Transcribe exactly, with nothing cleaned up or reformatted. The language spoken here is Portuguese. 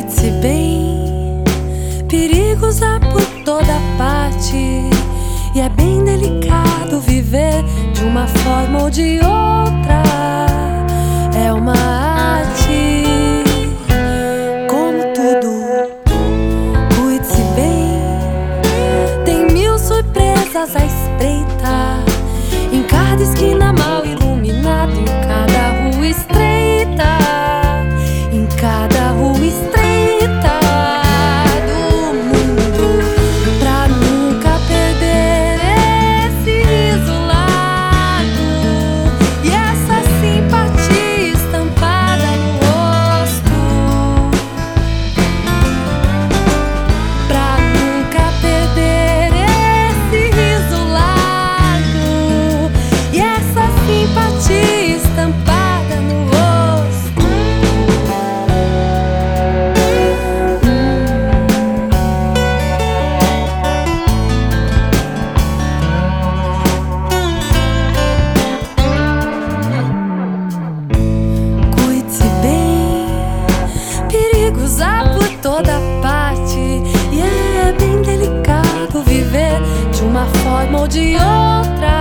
Cuide-se bem, perigos há por toda parte, e é bem delicado viver de uma forma ou de outra. É uma arte, como tudo. Cuide-se bem, tem mil surpresas à espreita, em cada esquina mal iluminada, em cada rua estreita, em cada rua estreita do mundo, pra nunca perder esse riso largo e essa simpatia estampada no rosto, pra nunca perder esse riso largo e essa simpatia estampada no rosto. Há por toda parte, e é bem delicado viver de uma forma ou de outra.